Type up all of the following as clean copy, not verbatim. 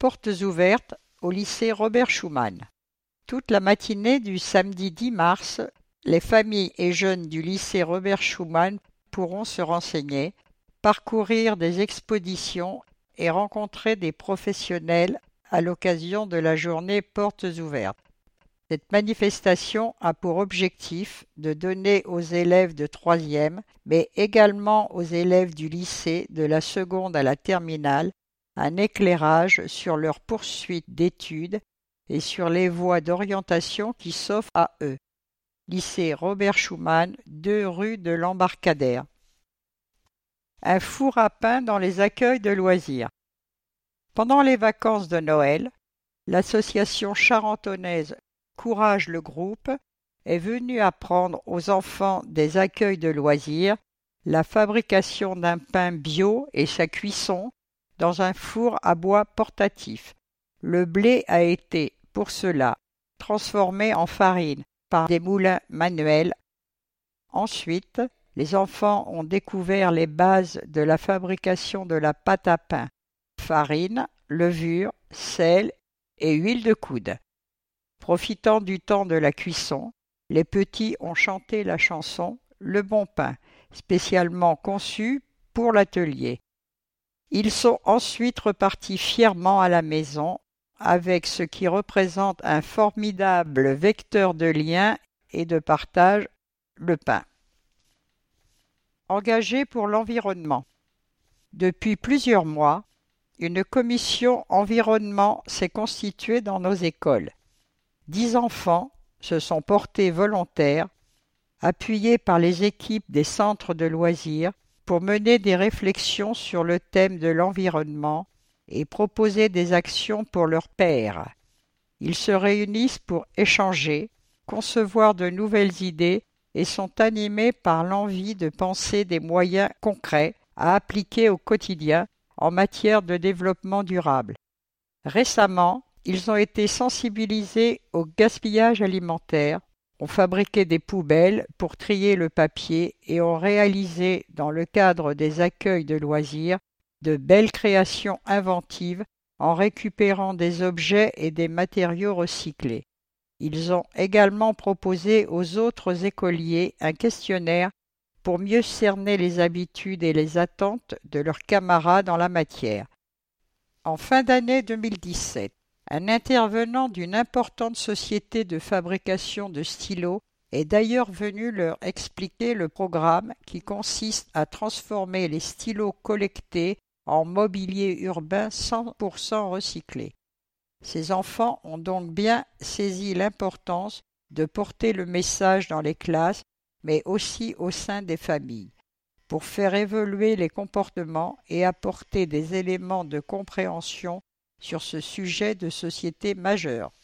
portes ouvertes au lycée Robert Schuman. Toute la matinée du samedi 10 mars, les familles et jeunes du lycée Robert Schuman pourront se renseigner, parcourir des expositions et rencontrer des professionnels à l'occasion de la journée Portes ouvertes. Cette manifestation a pour objectif de donner aux élèves de troisième, mais également aux élèves du lycée de la seconde à la terminale, un éclairage sur leur poursuite d'études et sur les voies d'orientation qui s'offrent à eux. Lycée Robert Schuman, 2 rue de l'Embarcadère. Un four à pain dans les accueils de loisirs. Pendant les vacances de Noël, l'association charentonnaise Courage le groupe est venue apprendre aux enfants des accueils de loisirs la fabrication d'un pain bio et sa cuisson dans un four à bois portatif. Le blé a été, pour cela, transformé en farine par des moulins manuels. Ensuite, les enfants ont découvert les bases de la fabrication de la pâte à pain: farine, levure, sel et huile de coude. Profitant du temps de la cuisson, les petits ont chanté la chanson Le bon pain, spécialement conçue pour l'atelier. Ils sont ensuite repartis fièrement à la maison avec ce qui représente un formidable vecteur de lien et de partage, le pain. Engagés pour l'environnement. Depuis plusieurs mois, une commission environnement s'est constituée dans nos écoles. 10 enfants se sont portés volontaires, appuyés par les équipes des centres de loisirs, pour mener des réflexions sur le thème de l'environnement et proposer des actions pour leurs pairs. Ils se réunissent pour échanger, concevoir de nouvelles idées et sont animés par l'envie de penser des moyens concrets à appliquer au quotidien en matière de développement durable. Récemment, ils ont été sensibilisés au gaspillage alimentaire, ont fabriqué des poubelles pour trier le papier et ont réalisé, dans le cadre des accueils de loisirs, de belles créations inventives en récupérant des objets et des matériaux recyclés. Ils ont également proposé aux autres écoliers un questionnaire pour mieux cerner les habitudes et les attentes de leurs camarades en la matière. En fin d'année 2017, un intervenant d'une importante société de fabrication de stylos est d'ailleurs venu leur expliquer le programme qui consiste à transformer les stylos collectés en mobilier urbain 100% recyclé. Ces enfants ont donc bien saisi l'importance de porter le message dans les classes, mais aussi au sein des familles, pour faire évoluer les comportements et apporter des éléments de compréhension sur ce sujet de société majeur.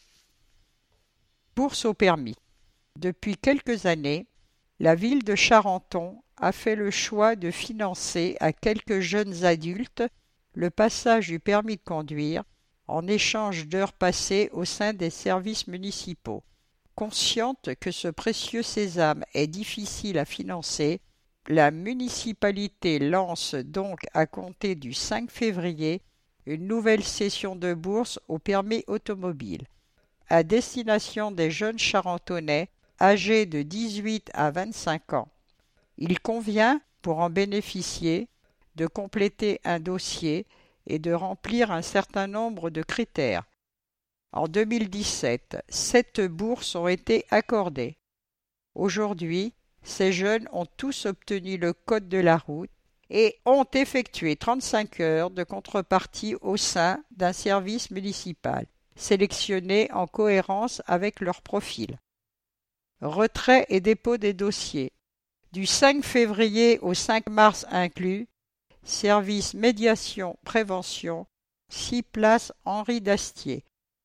Bourse au permis. Depuis quelques années, la ville de Charenton a fait le choix de financer à quelques jeunes adultes le passage du permis de conduire en échange d'heures passées au sein des services municipaux. Consciente que ce précieux sésame est difficile à financer, la municipalité lance donc à compter du 5 février une nouvelle session de bourse au permis automobile, à destination des jeunes Charentonnais âgés de 18 à 25 ans. Il convient, pour en bénéficier, de compléter un dossier et de remplir un certain nombre de critères. En 2017, 7 bourses ont été accordées. Aujourd'hui, ces jeunes ont tous obtenu le code de la route et ont effectué 35 heures de contrepartie au sein d'un service municipal, sélectionné en cohérence avec leur profil. Retrait et dépôt des dossiers. Du 5 février au 5 mars inclus, service médiation-prévention, 6 places Henri Dastier,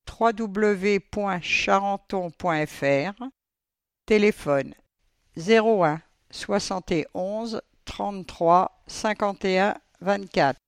www.charenton.fr, téléphone 01 71 33 51 24.